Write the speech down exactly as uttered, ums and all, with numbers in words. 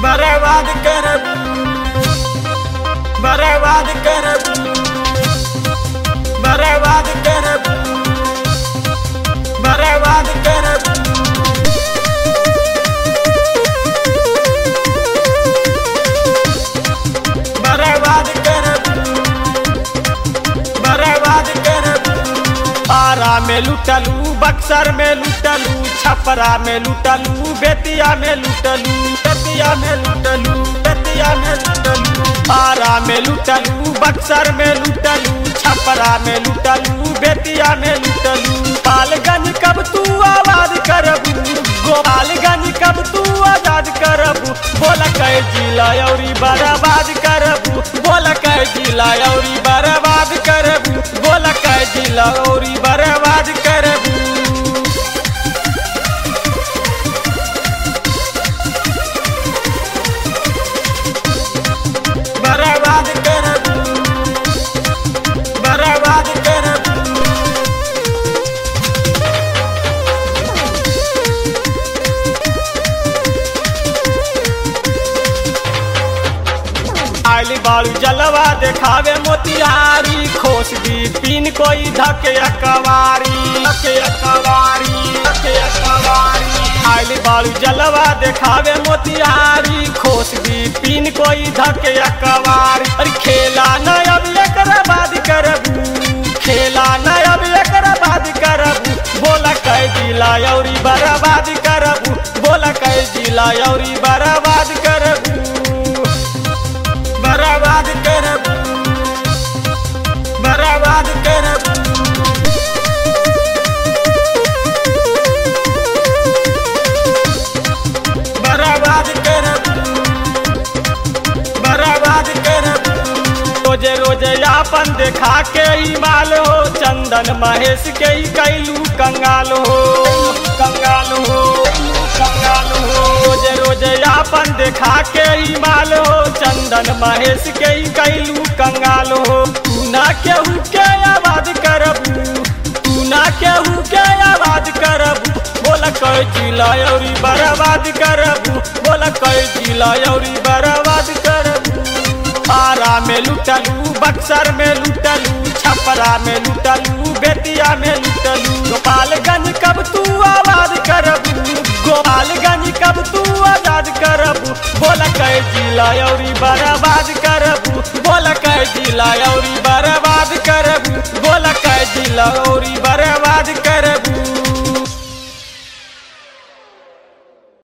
बर्बाद करब बर्बाद करब बर्बाद करब बर्बाद करब बर्बाद करब बर्बाद करब। आरा में लुटलू, बक्सर में लुटलू, छपरा में लुटलू, बेतिया में लुटलू, बेतिया में लुटलू, बेतिया में लुटलू। आरा में लुटलू, बक्सर में लुटलू, छपरा में लुटलू, बेतिया में लुटलू। गोपालगंज कब तू आबाद करबू, गोपालगंज कब तू आजाद करबू। बोला कह जिला औरी बर्बाद करबू, बोला कह जिला औरी बर्बाद करबू, बोला कह जिला औरी बर्बाद करबू। बर्बाद करब बर्बाद करब। आइली बालू जलवा देखावे मोतिहारी, खोस दी पीन कोई धके अकवारी, धके अकवारी, धके अकवारी। आइली बालू जलवा देखावे मोतिहारी, खोस दी पीन कोई धके अकवारी। अरे खेला न अब एकरा बाद करबू, खेला न अब एकरा बाद करबू। बोला कह जिला औरी बर्बाद करबू, बोला कह जिला औरी बर्बाद करबू। बर्बाद करब बर्बाद करब बर्बाद करब बर्बाद करब। रोजे रोजे आपन देखा के ही माल हो, चंदन महेश के ही कैलू कंगाल हो, कंगाल हो, कंगाल हो। रोजे रोजे आपन देखा के ही माल हो, चंदन महेश के ही कैलू कंगाल हो। तू ना केहू के आबाद करबू, तू ना केहू के आबाद करबू। बोला कह जिला औरी बर्बाद करबू, बोला कह जिला औरी बर्बाद करबू। आरा में लुटलू, बक्सर में लुटलू, छपरा में लुटलू, बेतिया में लुटलू। गोपालगंज कब तू आबाद करबू, गोपालगंज कब तू आजाद करबू। बोला कह जिला औरी बर्बाद करबू, बोला कह जिला औरी बर्बाद करबू, बोला कह जिला औरी बर्बाद करबू।